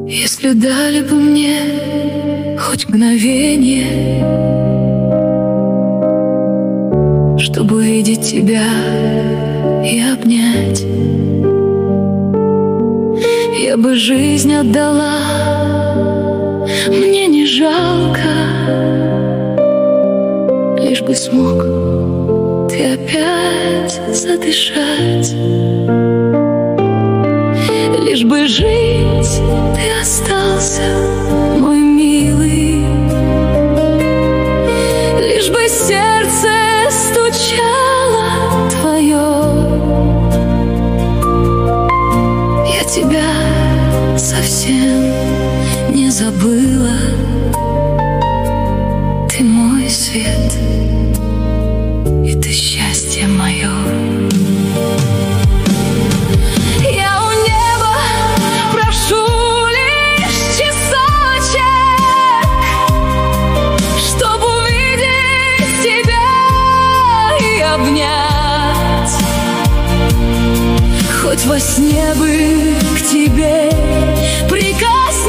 Если дали бы мне хоть мгновение, чтобы увидеть тебя и обнять, я бы жизнь отдала, мне не жалко, лишь бы смог ты опять задышать, лишь бы жить ты остался, мой милый, лишь бы сердце стучало твое. Я тебя совсем не забыла, ты мой свет, и ты счастье мое. Хоть во сне бы к тебе прикоснуться,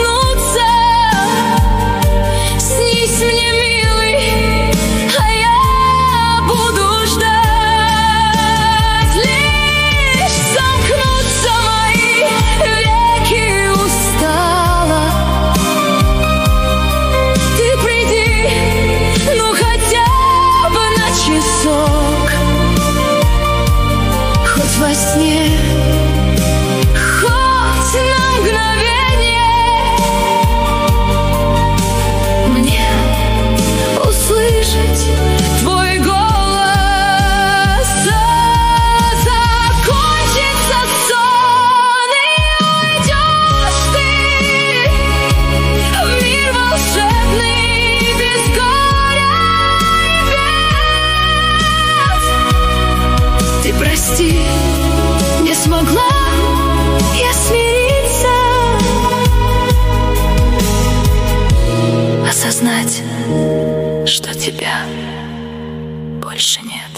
снись мне, милый, а я буду ждать. Лишь сомкнутся мои веки устало, ты приди, ну хотя бы на часок, хоть во сне, на мгновение, мне услышать твой голос. Закончится сон, и уйдешь ты в мир волшебный, без горя и бед. Ты прости, не смогла я смириться, осознать, что тебя больше нет.